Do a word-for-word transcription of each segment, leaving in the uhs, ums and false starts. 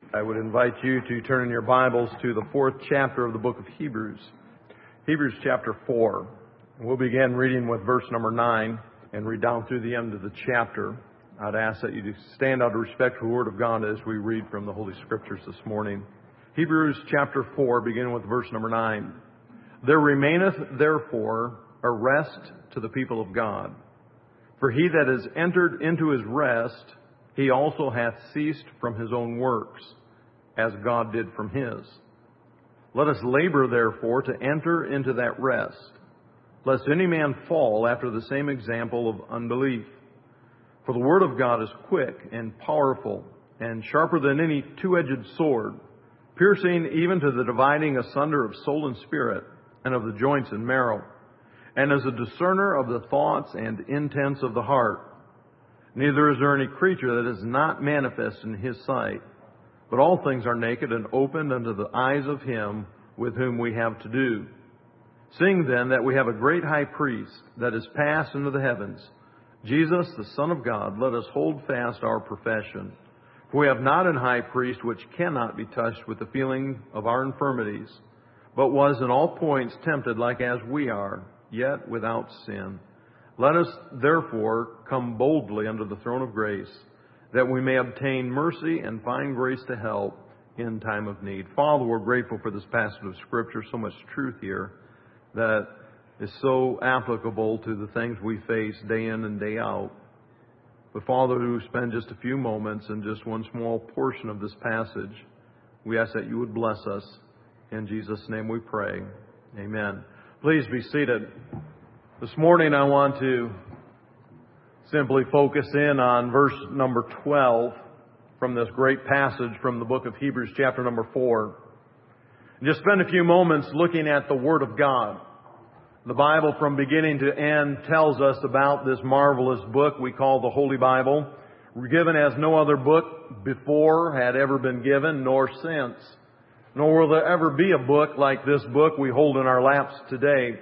I would invite you to turn in your Bibles to the fourth chapter of the book of Hebrews. Hebrews chapter four. We'll begin reading with verse number nine and read down through the end of the chapter. I'd ask that you to stand out of respect for the Word of God as we read from the Holy Scriptures this morning. Hebrews chapter four, beginning with verse number nine. There remaineth therefore a rest to the people of God. For he that is entered into his rest, he also hath ceased from his own works, as God did from his. Let us labor, therefore, to enter into that rest, lest any man fall after the same example of unbelief. For the word of God is quick and powerful, and sharper than any two-edged sword, piercing even to the dividing asunder of soul and spirit, and of the joints and marrow, and is a discerner of the thoughts and intents of the heart. Neither is there any creature that is not manifest in his sight, but all things are naked and opened unto the eyes of him with whom we have to do. Seeing then that we have a great high priest that is passed into the heavens, Jesus, the Son of God, let us hold fast our profession. For we have not an high priest which cannot be touched with the feeling of our infirmities, but was in all points tempted like as we are, yet without sin. Let us therefore come boldly unto the throne of grace, that we may obtain mercy and find grace to help in time of need. Father, we're grateful for this passage of Scripture, so much truth here that is so applicable to the things we face day in and day out. But Father, who spend just a few moments in just one small portion of this passage, we ask that you would bless us. In Jesus' name we pray. Amen. Please be seated. This morning I want to simply focus in on verse number twelve from this great passage from the book of Hebrews chapter number four. And just spend a few moments looking at the Word of God. The Bible from beginning to end tells us about this marvelous book we call the Holy Bible, given as no other book before had ever been given, nor since. Nor will there ever be a book like this book we hold in our laps today.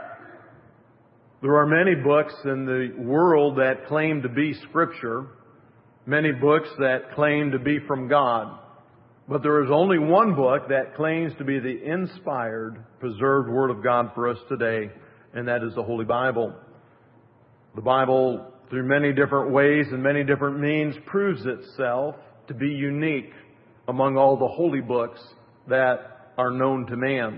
There are many books in the world that claim to be Scripture, many books that claim to be from God. But there is only one book that claims to be the inspired, preserved Word of God for us today, and that is the Holy Bible. The Bible, through many different ways and many different means, proves itself to be unique among all the holy books that are known to man.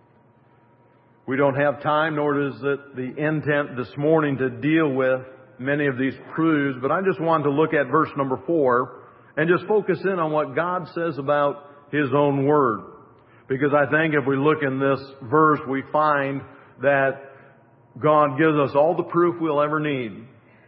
We don't have time, nor is it the intent this morning to deal with many of these truths, but I just wanted to look at verse number four and just focus in on what God says about His own Word. Because I think if we look in this verse, we find that God gives us all the proof we'll ever need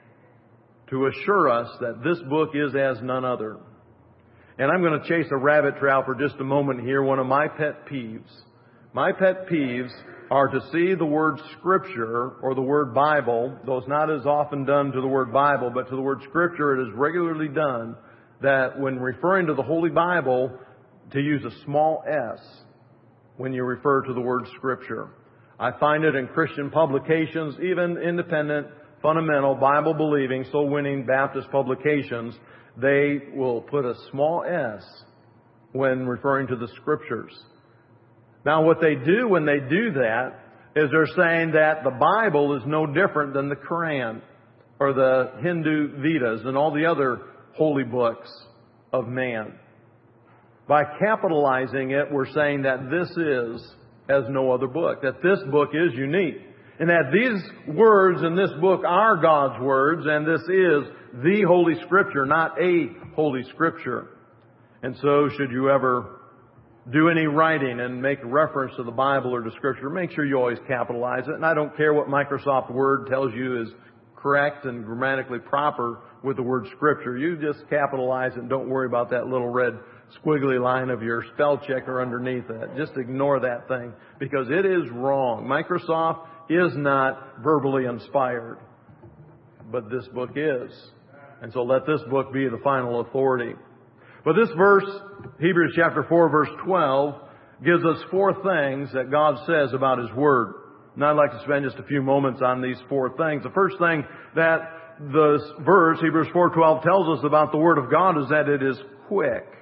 to assure us that this book is as none other. And I'm going to chase a rabbit trail for just a moment here, one of my pet peeves. My pet peeves are to see the word Scripture or the word Bible, though it's not as often done to the word Bible, but to the word Scripture it is regularly done, that when referring to the Holy Bible, to use a small s when you refer to the word Scripture. I find it in Christian publications, even independent, fundamental, Bible-believing, soul-winning Baptist publications, they will put a small s when referring to the Scriptures. Now, what they do when they do that is they're saying that the Bible is no different than the Quran or the Hindu Vedas and all the other holy books of man. By capitalizing it, we're saying that this is as no other book, that this book is unique, and that these words in this book are God's words, and this is the Holy Scripture, not a Holy Scripture. And so, should you ever do any writing and make reference to the Bible or to Scripture, make sure you always capitalize it. And I don't care what Microsoft Word tells you is correct and grammatically proper with the word Scripture. You just capitalize it and don't worry about that little red squiggly line of your spell checker underneath it. Just ignore that thing because it is wrong. Microsoft is not verbally inspired, but this book is. And so let this book be the final authority. But this verse, Hebrews chapter four, verse twelve, gives us four things that God says about His Word. And I'd like to spend just a few moments on these four things. The first thing that this verse, Hebrews four twelve, tells us about the Word of God is that it is quick.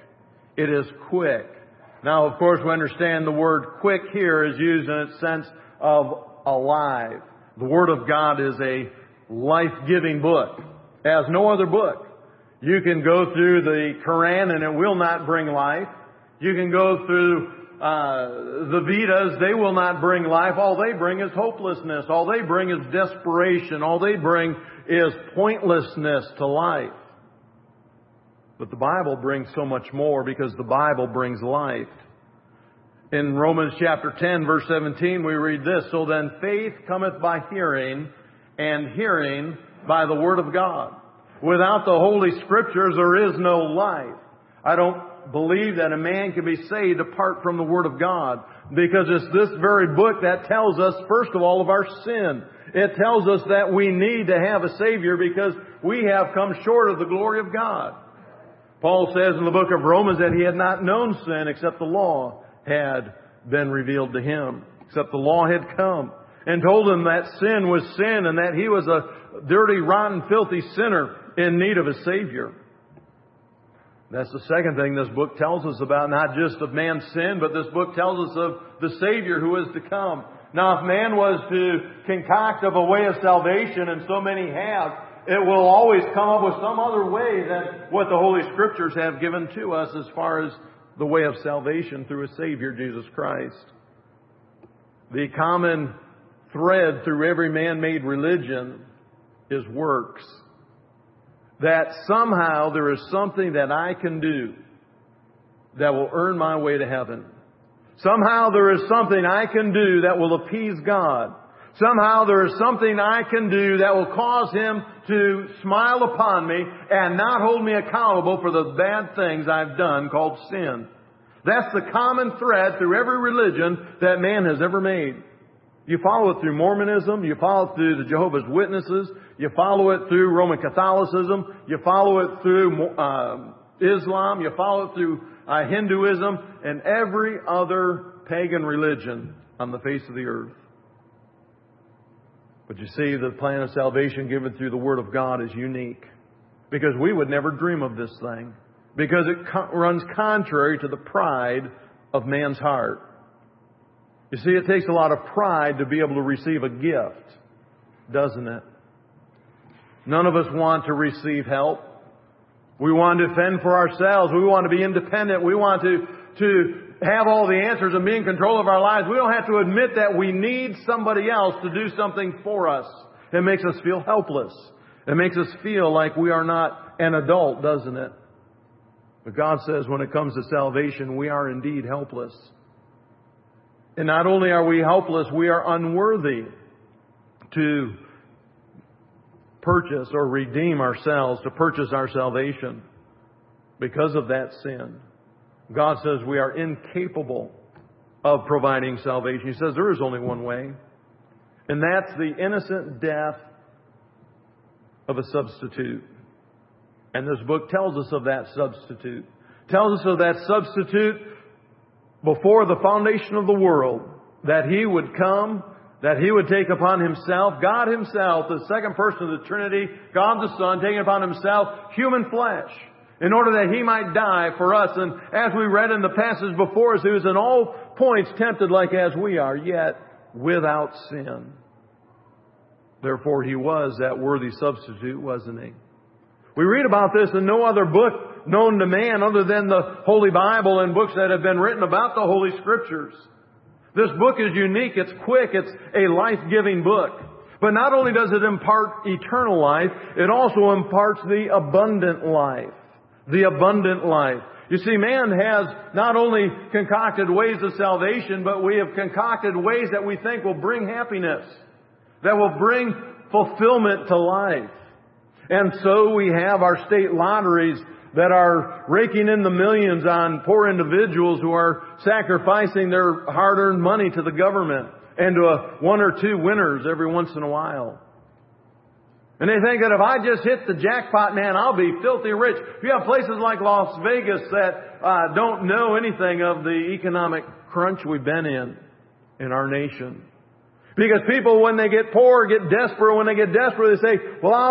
It is quick. Now, of course, we understand the word quick here is used in its sense of alive. The Word of God is a life-giving book, as no other book. You can go through the Quran and it will not bring life. You can go through uh, the Vedas, they will not bring life. All they bring is hopelessness. All they bring is desperation. All they bring is pointlessness to life. But the Bible brings so much more, because the Bible brings life. In Romans chapter ten, verse seventeen, we read this, "So then faith cometh by hearing, and hearing by the Word of God." Without the Holy Scriptures, there is no life. I don't believe that a man can be saved apart from the Word of God, because it's this very book that tells us, first of all, of our sin. It tells us that we need to have a Savior because we have come short of the glory of God. Paul says in the book of Romans that he had not known sin except the law had been revealed to him, except the law had come and told him that sin was sin and that he was a dirty, rotten, filthy sinner in need of a Savior. That's the second thing this book tells us about, not just of man's sin, but this book tells us of the Savior who is to come. Now, if man was to concoct of a way of salvation, and so many have, it will always come up with some other way than what the Holy Scriptures have given to us as far as the way of salvation through a Savior, Jesus Christ. The common thread through every man-made religion is works. That somehow there is something that I can do that will earn my way to heaven. Somehow there is something I can do that will appease God. Somehow there is something I can do that will cause Him to smile upon me and not hold me accountable for the bad things I've done, called sin. That's the common thread through every religion that man has ever made. You follow it through Mormonism, you follow it through the Jehovah's Witnesses, you follow it through Roman Catholicism, you follow it through uh, Islam, you follow it through uh, Hinduism, and every other pagan religion on the face of the earth. But you see, the plan of salvation given through the Word of God is unique. Because we would never dream of this thing. Because it co- runs contrary to the pride of man's heart. You see, it takes a lot of pride to be able to receive a gift, doesn't it? None of us want to receive help. We want to fend for ourselves. We want to be independent. We want to, to have all the answers and be in control of our lives. We don't have to admit that we need somebody else to do something for us. It makes us feel helpless. It makes us feel like we are not an adult, doesn't it? But God says when it comes to salvation, we are indeed helpless. And not only are we helpless, we are unworthy to purchase or redeem ourselves, to purchase our salvation because of that sin. God says we are incapable of providing salvation. He says there is only one way, and that's the innocent death of a substitute. And this book tells us of that substitute. Tells us of that substitute before the foundation of the world, that He would come, that He would take upon Himself, God Himself, the second person of the Trinity, God the Son, taking upon Himself human flesh, in order that He might die for us. And as we read in the passage before us, He was in all points tempted like as we are, yet without sin. Therefore He was that worthy substitute, wasn't He? We read about this in no other book known to man other than the Holy Bible and books that have been written about the Holy Scriptures. This book is unique, it's quick, it's a life-giving book. But not only does it impart eternal life, it also imparts the abundant life. The abundant life. You see, man has not only concocted ways of salvation, but we have concocted ways that we think will bring happiness, that will bring fulfillment to life. And so we have our state lotteries that are raking in the millions on poor individuals who are sacrificing their hard-earned money to the government and to a one or two winners every once in a while. And they think that if I just hit the jackpot, man, I'll be filthy rich. You have places like Las Vegas that uh, don't know anything of the economic crunch we've been in, in our nation. Because people, when they get poor, get desperate. When they get desperate, they say, well, I'll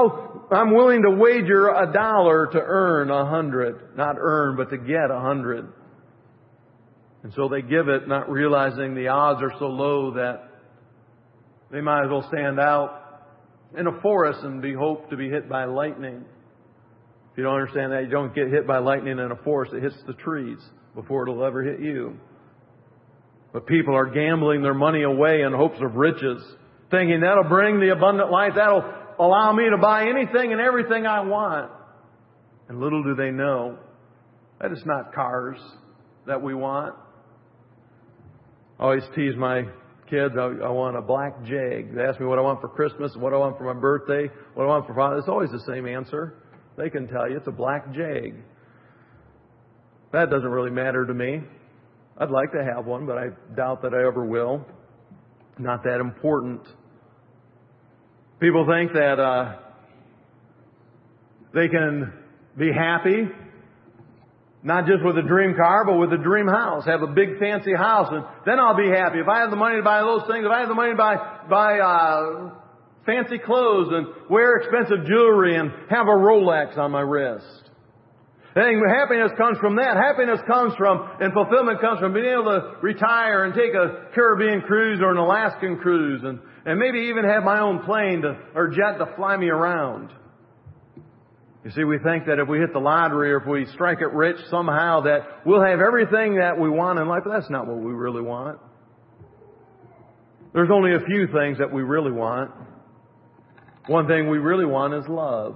I'm willing to wager a dollar to earn a hundred. Not earn, but to get a hundred. And so they give it, not realizing the odds are so low that they might as well stand out in a forest and be hoped to be hit by lightning. If you don't understand that, you don't get hit by lightning in a forest. It hits the trees before it'll ever hit you. But people are gambling their money away in hopes of riches, thinking that'll bring the abundant life, that'll allow me to buy anything and everything I want. And little do they know that it's not cars that we want. I always tease my kids, I, I want a black Jag. They ask me what I want for Christmas, what I want for my birthday, what I want for Father's. It's always the same answer. They can tell you it's a black Jag. That doesn't really matter to me. I'd like to have one, but I doubt that I ever will. Not that important. People think that uh, they can be happy, not just with a dream car, but with a dream house. Have a big fancy house, and then I'll be happy. If I have the money to buy those things, if I have the money to buy buy uh, fancy clothes and wear expensive jewelry and have a Rolex on my wrist. And happiness comes from that. Happiness comes from, and fulfillment comes from being able to retire and take a Caribbean cruise or an Alaskan cruise and, and maybe even have my own plane to, or jet to fly me around. You see, we think that if we hit the lottery or if we strike it rich somehow that we'll have everything that we want in life, but that's not what we really want. There's only a few things that we really want. One thing we really want is love.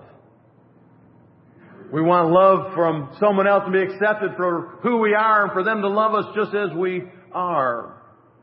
We want love from someone else to be accepted for who we are and for them to love us just as we are.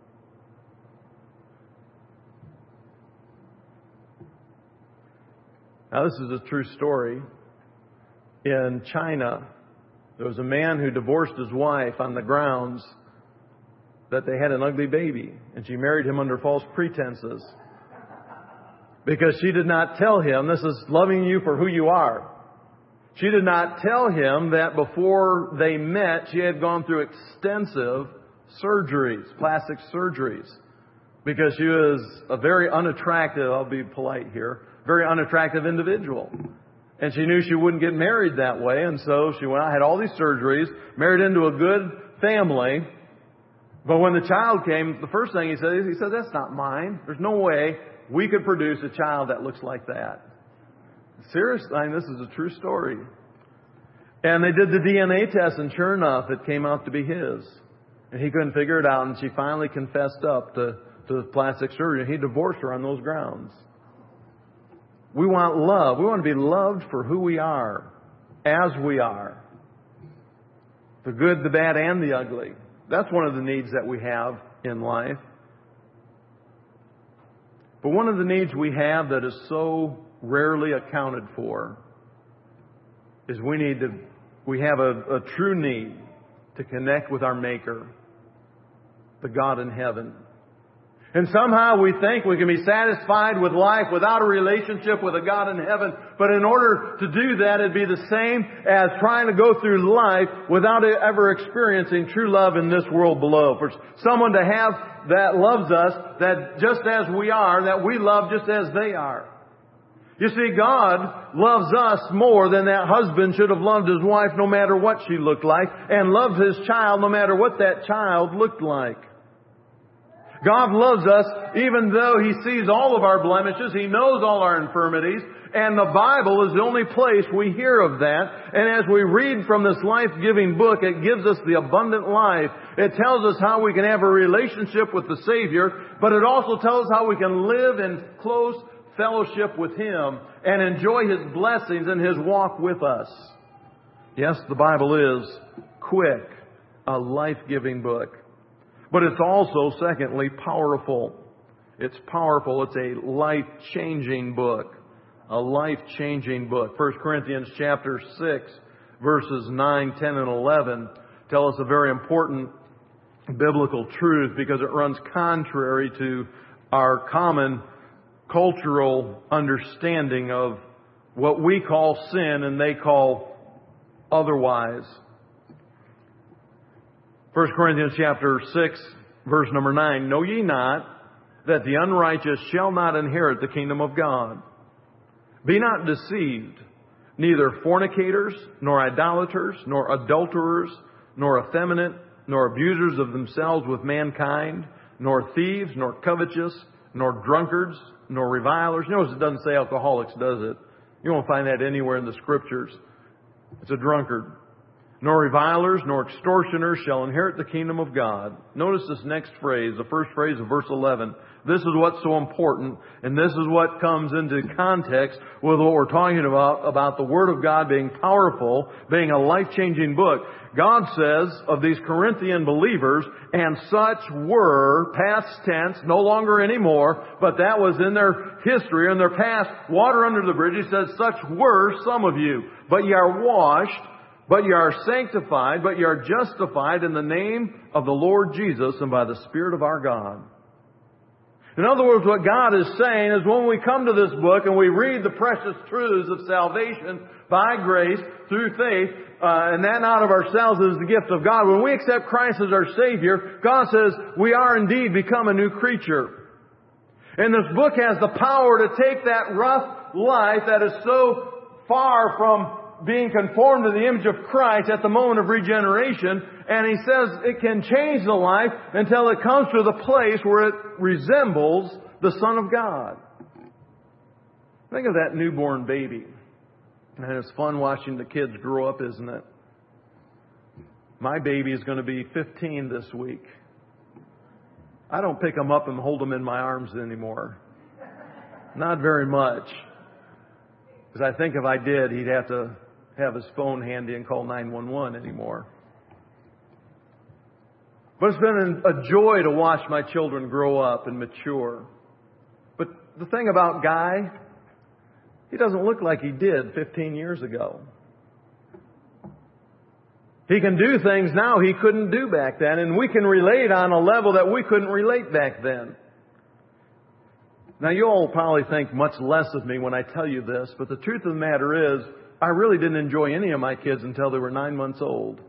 Now, this is a true story. In China, there was a man who divorced his wife on the grounds that they had an ugly baby, and she married him under false pretenses because she did not tell him, this is loving you for who you are. She did not tell him that before they met, she had gone through extensive surgeries, plastic surgeries, because she was a very unattractive, I'll be polite here, very unattractive individual. And she knew she wouldn't get married that way, and so she went out, had all these surgeries, married into a good family. But when the child came, the first thing he said, he said, that's not mine. There's no way we could produce a child that looks like that. Seriously, I mean, this is a true story. And they did the D N A test, and sure enough, it came out to be his. And he couldn't figure it out, and she finally confessed up to, to the plastic surgery, and he divorced her on those grounds. We want love. We want to be loved for who we are, as we are. The good, the bad, and the ugly. That's one of the needs that we have in life. But one of the needs we have that is so rarely accounted for is we need to, we have a, a true need to connect with our Maker, the God in heaven. And somehow we think we can be satisfied with life without a relationship with a God in heaven. But in order to do that, it'd be the same as trying to go through life without ever experiencing true love in this world below. For someone to have that loves us, that just as we are, that we love just as they are. You see, God loves us more than that husband should have loved his wife no matter what she looked like, and loved his child no matter what that child looked like. God loves us even though He sees all of our blemishes. He knows all our infirmities. And the Bible is the only place we hear of that. And as we read from this life-giving book, it gives us the abundant life. It tells us how we can have a relationship with the Savior, but it also tells us how we can live in close fellowship with Him and enjoy His blessings and His walk with us. Yes, the Bible is quick, a life-giving book. But it's also, secondly, powerful. It's powerful. It's a life-changing book. A life-changing book. First Corinthians chapter six, verses nine, ten, and eleven tell us a very important biblical truth because it runs contrary to our common cultural understanding of what we call sin and they call otherwise. First Corinthians chapter six, verse number nine. Know ye not that the unrighteous shall not inherit the kingdom of God? Be not deceived. Neither fornicators, nor idolaters, nor adulterers, nor effeminate, nor abusers of themselves with mankind, nor thieves, nor covetous, nor drunkards, nor revilers. Notice it doesn't say alcoholics, does it? You won't find that anywhere in the Scriptures. It's a drunkard. Nor revilers, nor extortioners shall inherit the kingdom of God. Notice this next phrase, the first phrase of verse eleven. This is what's so important, and this is what comes into context with what we're talking about, about the Word of God being powerful, being a life-changing book. God says of these Corinthian believers, and such were, past tense, no longer anymore, but that was in their history, in their past, water under the bridge. He says, such were some of you, but ye are washed, but ye are sanctified, but ye are justified in the name of the Lord Jesus and by the Spirit of our God. In other words, what God is saying is when we come to this book and we read the precious truths of salvation by grace through faith, uh, and that not of ourselves is the gift of God. When we accept Christ as our Savior, God says we are indeed become a new creature. And this book has the power to take that rough life that is so far from being conformed to the image of Christ at the moment of regeneration, and He says it can change the life until it comes to the place where it resembles the Son of God. Think of that newborn baby. And it's fun watching the kids grow up, isn't it? My baby is going to be fifteen this week. I don't pick them up and hold them in my arms anymore. Not very much. Because I think if I did, he'd have to have his phone handy and call nine one one anymore. But it's been a joy to watch my children grow up and mature. But the thing about Guy, he doesn't look like he did fifteen years ago. He can do things now he couldn't do back then, and we can relate on a level that we couldn't relate back then. Now, you all probably think much less of me when I tell you this, but the truth of the matter is, I really didn't enjoy any of my kids until they were nine months old.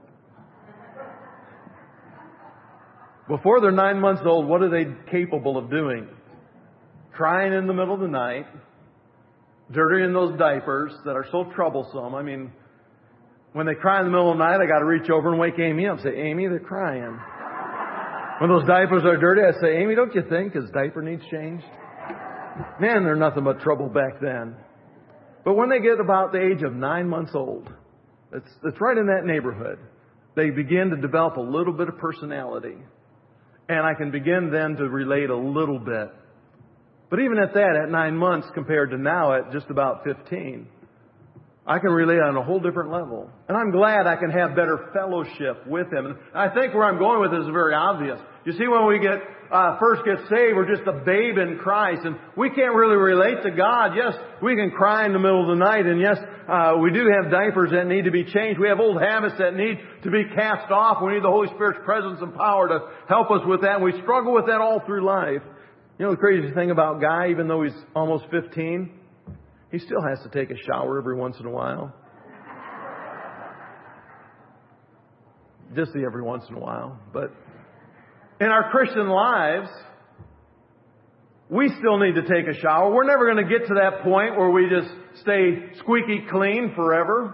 Before they're nine months old, what are they capable of doing? Crying in the middle of the night, dirtying those diapers that are so troublesome. I mean, when they cry in the middle of the night, I got to reach over and wake Amy up and say, Amy, they're crying. When those diapers are dirty, I say, Amy, don't you think his diaper needs changed? Man, they're nothing but trouble back then. But when they get about the age of nine months old, it's, it's right in that neighborhood, they begin to develop a little bit of personality. And I can begin then to relate a little bit. But even at that, at nine months compared to now at just about fifteen, I can relate on a whole different level. And I'm glad I can have better fellowship with him. And I think where I'm going with this is very obvious. You see, when we get uh, first get saved, we're just a babe in Christ. And we can't really relate to God. Yes, we can cry in the middle of the night. And yes, uh, we do have diapers that need to be changed. We have old habits that need to be cast off. We need the Holy Spirit's presence and power to help us with that. And we struggle with that all through life. You know the crazy thing about Guy, even though he's almost fifteen, he still has to take a shower every once in a while. Just the every once in a while. But in our Christian lives, we still need to take a shower. We're never going to get to that point where we just stay squeaky clean forever.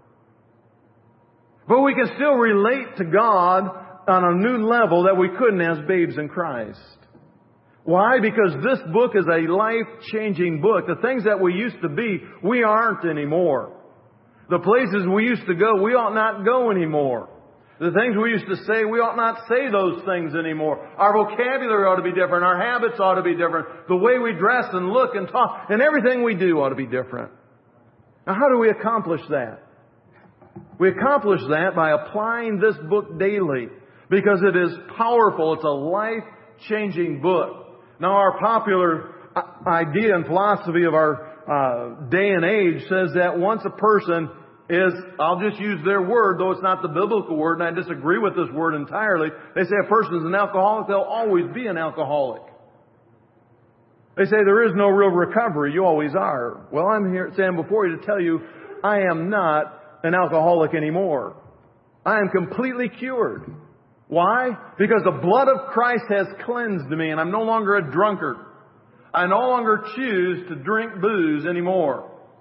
But we can still relate to God on a new level that we couldn't as babes in Christ. Why? Because this book is a life-changing book. The things that we used to be, we aren't anymore. The places we used to go, we ought not go anymore. The things we used to say, we ought not say those things anymore. Our vocabulary ought to be different. Our habits ought to be different. The way we dress and look and talk and everything we do ought to be different. Now, how do we accomplish that? We accomplish that by applying this book daily because it is powerful. It's a life-changing book. Now, our popular idea and philosophy of our uh, day and age says that once a person is, I'll just use their word, though it's not the biblical word, and I disagree with this word entirely. They say a person is an alcoholic, they'll always be an alcoholic. They say there is no real recovery, you always are. Well, I'm here standing before you to tell you I am not an alcoholic anymore. I am completely cured. Why? Because the blood of Christ has cleansed me and I'm no longer a drunkard. I no longer choose to drink booze anymore.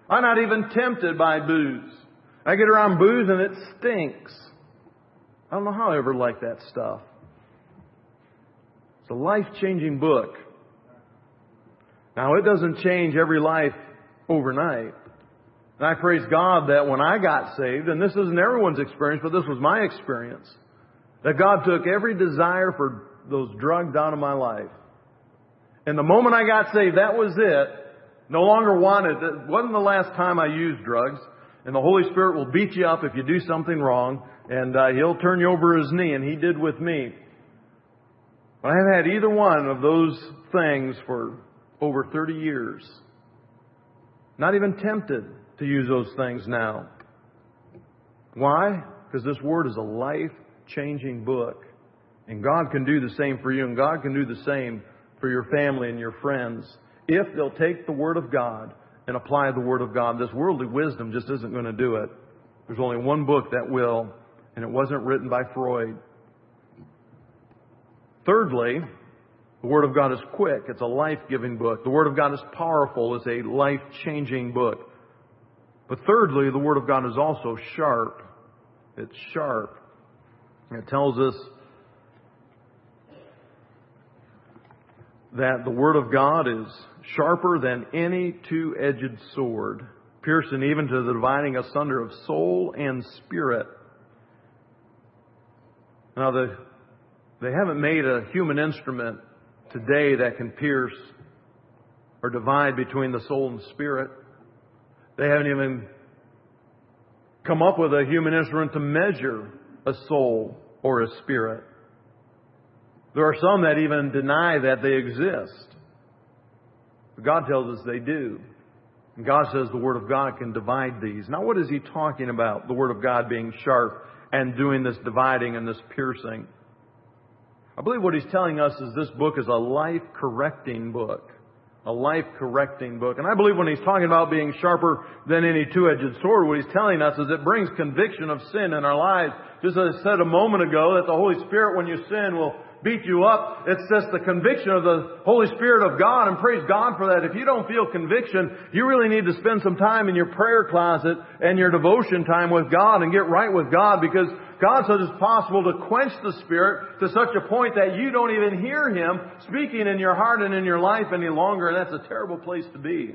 I'm not even tempted by booze. I get around booze and it stinks. I don't know how I ever liked that stuff. It's a life-changing book. Now, it doesn't change every life overnight. And I praise God that when I got saved, and this isn't everyone's experience, but this was my experience, that God took every desire for those drugs out of my life. And the moment I got saved, that was it. No longer wanted. It wasn't the last time I used drugs. And the Holy Spirit will beat you up if you do something wrong. And uh, He'll turn you over His knee. And He did with me. But I haven't had either one of those things for over thirty years. Not even tempted to use those things now. Why? Because this Word is a life-changing book. And God can do the same for you. And God can do the same for your family and your friends. If they'll take the Word of God and apply the Word of God. This worldly wisdom just isn't going to do it. There's only one book that will. And it wasn't written by Freud. Thirdly, the Word of God is quick. It's a life-giving book. The Word of God is powerful. It's a life-changing book. But thirdly, the Word of God is also sharp. It's sharp. It tells us that the Word of God is sharper than any two-edged sword, piercing even to the dividing asunder of soul and spirit. Now, the, they haven't made a human instrument today that can pierce or divide between the soul and spirit. They haven't even come up with a human instrument to measure a soul or a spirit. There are some that even deny that they exist. But God tells us they do. And God says the Word of God can divide these. Now, what is He talking about? The Word of God being sharp and doing this dividing and this piercing. I believe what He's telling us is this book is a life-correcting book. A life-correcting book. And I believe when He's talking about being sharper than any two-edged sword, what He's telling us is it brings conviction of sin in our lives. Just as I said a moment ago, that the Holy Spirit, when you sin, will beat you up. It's just the conviction of the Holy Spirit of God, and praise God for that. If you don't feel conviction, you really need to spend some time in your prayer closet and your devotion time with God and get right with God, because God says it's possible to quench the Spirit to such a point that you don't even hear Him speaking in your heart and in your life any longer, and that's a terrible place to be.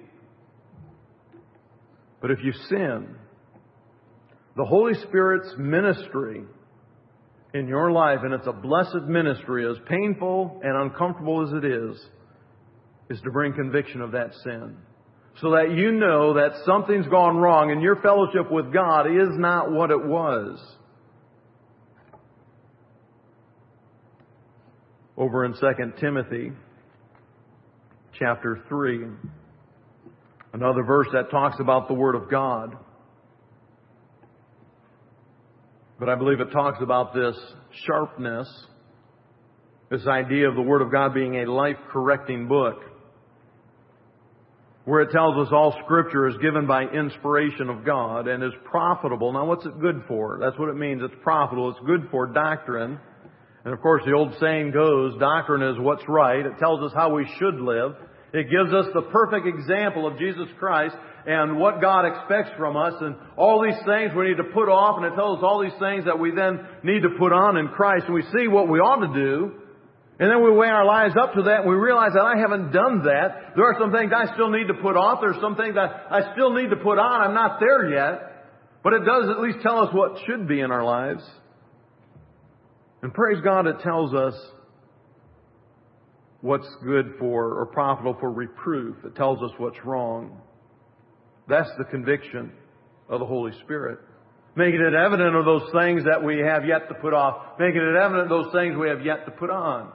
But if you sin, the Holy Spirit's ministry in your life, and it's a blessed ministry, as painful and uncomfortable as it is, is to bring conviction of that sin. So that you know that something's gone wrong and your fellowship with God is not what it was. Over in Second Timothy chapter three, another verse that talks about the Word of God. But I believe it talks about this sharpness, this idea of the Word of God being a life-correcting book, where it tells us all Scripture is given by inspiration of God and is profitable. Now, what's it good for? That's what it means. It's profitable. It's good for doctrine. And of course, the old saying goes, doctrine is what's right. It tells us how we should live. It gives us the perfect example of Jesus Christ and what God expects from us. And all these things we need to put off. And it tells us all these things that we then need to put on in Christ. And we see what we ought to do. And then we weigh our lives up to that and we realize that I haven't done that. There are some things I still need to put off. There's some things that I still need to put on. I'm not there yet. But it does at least tell us what should be in our lives. And praise God, it tells us what's good for or profitable for reproof. It tells us what's wrong. That's the conviction of the Holy Spirit. Making it evident of those things that we have yet to put off. Making it evident of those things we have yet to put on.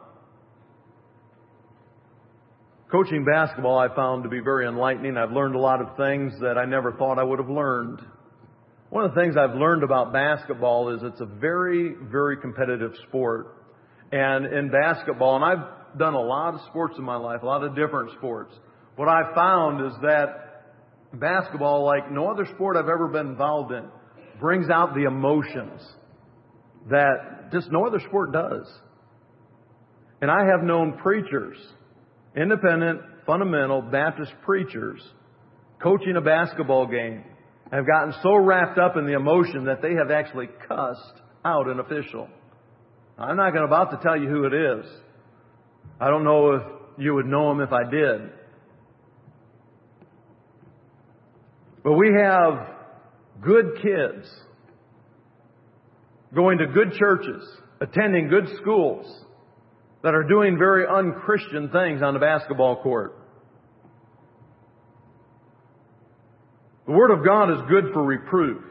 Coaching basketball I found to be very enlightening. I've learned a lot of things that I never thought I would have learned. One of the things I've learned about basketball is it's a very, very competitive sport. And in basketball, and I've done a lot of sports in my life, a lot of different sports. What I've found is that basketball, like no other sport I've ever been involved in, brings out the emotions that just no other sport does. And I have known preachers, independent, fundamental Baptist preachers, coaching a basketball game have gotten so wrapped up in the emotion that they have actually cussed out an official. I'm not going to about to tell you who it is. I don't know if you would know him if I did. But we have good kids going to good churches, attending good schools that are doing very unchristian things on the basketball court. The Word of God is good for reproof.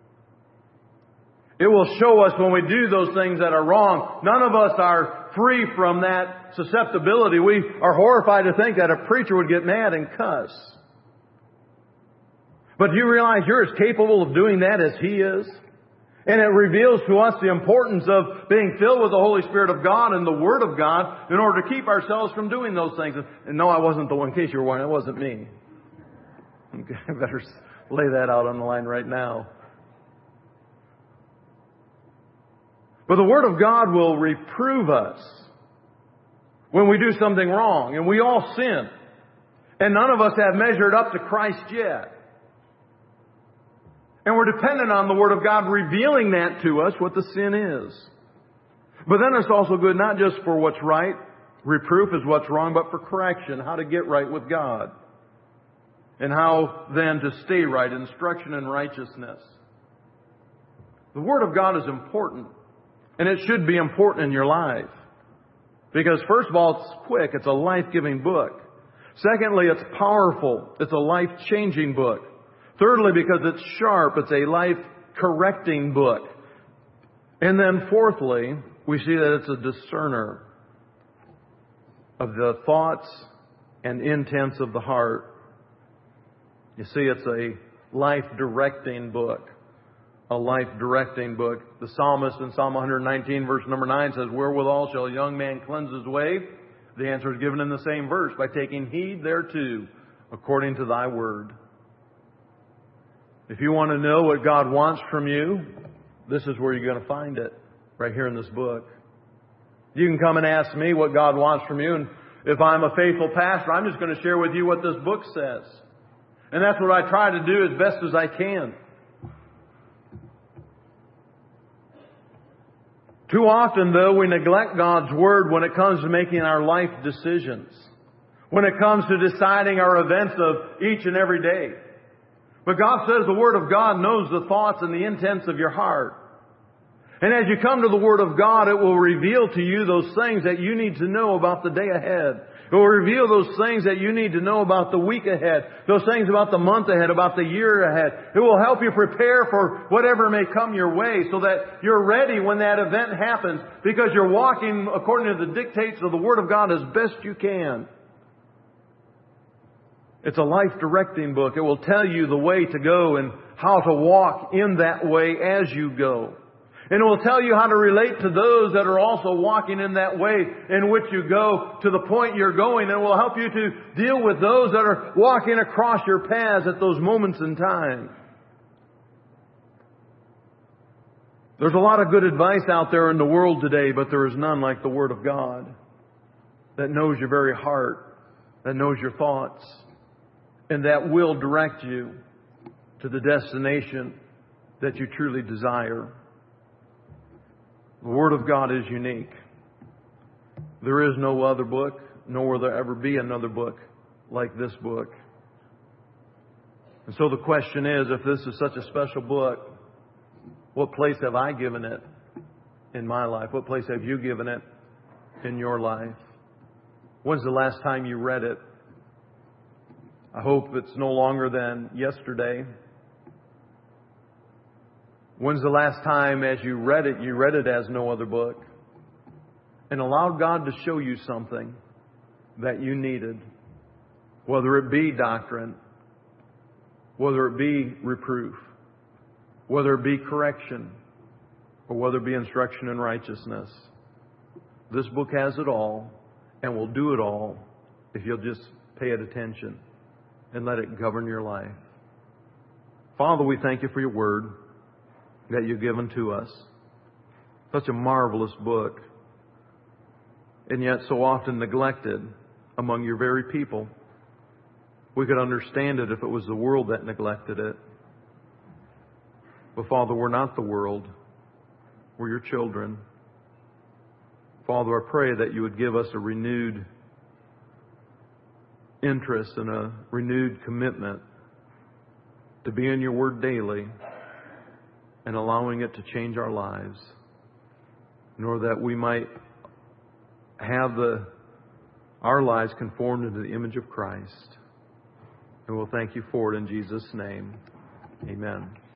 It will show us when we do those things that are wrong. None of us are free from that susceptibility. We are horrified to think that a preacher would get mad and cuss. But do you realize you're as capable of doing that as he is? And it reveals to us the importance of being filled with the Holy Spirit of God and the Word of God in order to keep ourselves from doing those things. And no, I wasn't the one, in case you were wondering, it wasn't me. Okay, I better lay that out on the line right now. But the Word of God will reprove us when we do something wrong. And we all sin. And none of us have measured up to Christ yet. And we're dependent on the Word of God revealing that to us, what the sin is. But then it's also good not just for what's right, reproof is what's wrong, but for correction, how to get right with God. And how then to stay right, instruction in righteousness. The Word of God is important. And it should be important in your life. Because first of all, it's quick. It's a life-giving book. Secondly, it's powerful. It's a life-changing book. Thirdly, because it's sharp. It's a life-correcting book. And then fourthly, we see that it's a discerner of the thoughts and intents of the heart. You see, it's a life-directing book. A life-directing book. The psalmist in Psalm one nineteen, verse number nine says, "Wherewithal shall a young man cleanse his way?" The answer is given in the same verse, by taking heed thereto, according to thy word. If you want to know what God wants from you, this is where you're going to find it, right here in this book. You can come and ask me what God wants from you, and if I'm a faithful pastor, I'm just going to share with you what this book says. And that's what I try to do as best as I can. Too often, though, we neglect God's Word when it comes to making our life decisions. When it comes to deciding our events of each and every day. But God says the Word of God knows the thoughts and the intents of your heart. And as you come to the Word of God, it will reveal to you those things that you need to know about the day ahead. It will reveal those things that you need to know about the week ahead. Those things about the month ahead, about the year ahead. It will help you prepare for whatever may come your way so that you're ready when that event happens because you're walking according to the dictates of the Word of God as best you can. It's a life-directing book. It will tell you the way to go and how to walk in that way as you go. And it will tell you how to relate to those that are also walking in that way in which you go to the point you're going. And it will help you to deal with those that are walking across your paths at those moments in time. There's a lot of good advice out there in the world today, but there is none like the Word of God that knows your very heart, that knows your thoughts, and that will direct you to the destination that you truly desire. The Word of God is unique. There is no other book, nor will there ever be another book like this book. And so the question is, if this is such a special book, what place have I given it in my life? What place have you given it in your life? When's the last time you read it? I hope it's no longer than yesterday. When's the last time as you read it, you read it as no other book? And allowed God to show you something that you needed. Whether it be doctrine, whether it be reproof, whether it be correction, or whether it be instruction in righteousness. This book has it all and will do it all if you'll just pay it attention and let it govern your life. Father, we thank you for your word that you've given to us. Such a marvelous book, and yet so often neglected among your very people. We could understand it if it was the world that neglected it. But Father, we're not the world. We're your children. Father, I pray that you would give us a renewed interest and a renewed commitment to be in your word daily and allowing it to change our lives, nor that we might have the our lives conformed into the image of Christ. And we'll thank you for it in Jesus' name. Amen.